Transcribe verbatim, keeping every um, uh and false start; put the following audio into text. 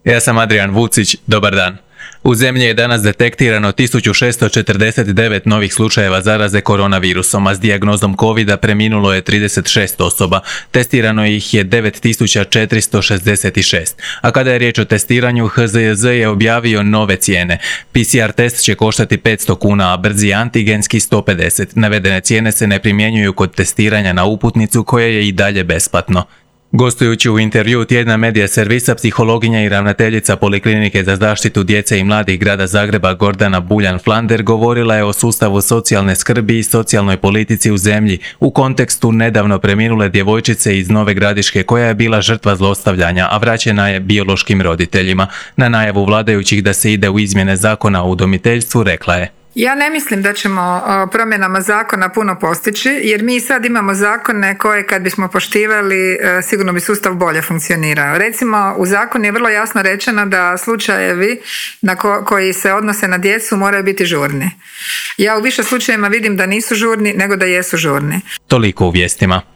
Ja sam Adrian Vucić, dobar dan. U zemlji je danas detektirano tisuću šesto četrdeset devet novih slučajeva zaraze koronavirusom, a s dijagnozom covida preminulo je trideset šest osoba, testirano ih je devet tisuća četiristo šezdeset šest. A kada je riječ o testiranju, H Z J Z je objavio nove cijene. P C R test će koštati petsto kuna, a brzi antigenski sto pedeset. Navedene cijene se ne primjenjuju kod testiranja na uputnicu, koje je i dalje besplatno. Gostujući u intervju tjedna medija servisa, psihologinja i ravnateljica Poliklinike za zaštitu djece i mladih grada Zagreba Gordana Buljan-Flander govorila je o sustavu socijalne skrbi i socijalnoj politici u zemlji u kontekstu nedavno preminule djevojčice iz Nove Gradiške koja je bila žrtva zlostavljanja, a vraćena je biološkim roditeljima. Na najavu vladajućih da se ide u izmjene zakona o udomiteljstvu rekla je: Ja ne mislim da ćemo promjenama zakona puno postići, jer mi sad imamo zakone koje kad bismo poštivali sigurno bi sustav bolje funkcionirao. Recimo, u zakonu je vrlo jasno rečeno da slučajevi na ko- koji se odnose na djecu moraju biti žurni. Ja u više slučajevima vidim da nisu žurni nego da jesu žurni. Toliko u vijestima.